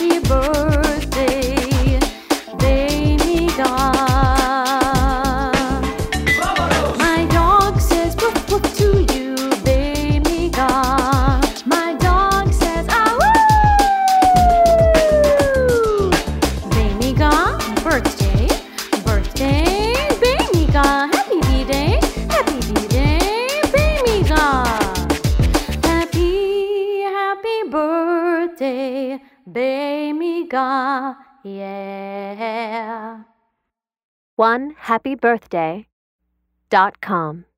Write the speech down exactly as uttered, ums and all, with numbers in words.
happy birthday, Bemiga. My dog says woof woof to you, Bemiga. My dog says ah woo. Bemiga, birthday, birthday, Bemiga. Happy B-Day, happy B-Day, Bemiga. Happy, happy birthday, Bemiga, yeah. one happy birthday dot com